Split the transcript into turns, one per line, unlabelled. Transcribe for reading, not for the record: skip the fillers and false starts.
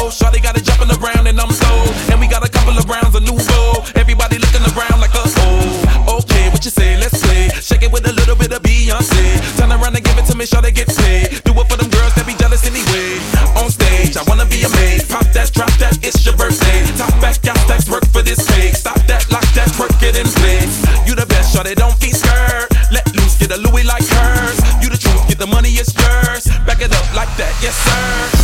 Shawty got it jumping around and I'm slow. And we got a couple of rounds of Nouveau. Everybody looking around like oh. Okay, what you say? Let's play. Shake it with a little bit of Beyonce. Turn around and give it to me, Shawty get paid. Do it for them girls that be jealous anyway. On stage, I wanna be amazed. Pop that, drop that, it's your birthday. Top back, got stacks, work for this cake. Stop that, lock that, work it in place. You the best, Shawty, don't be scared. Let loose, get a Louis like hers. You the truth, get the money, it's yours. Back it up like that, yes sir.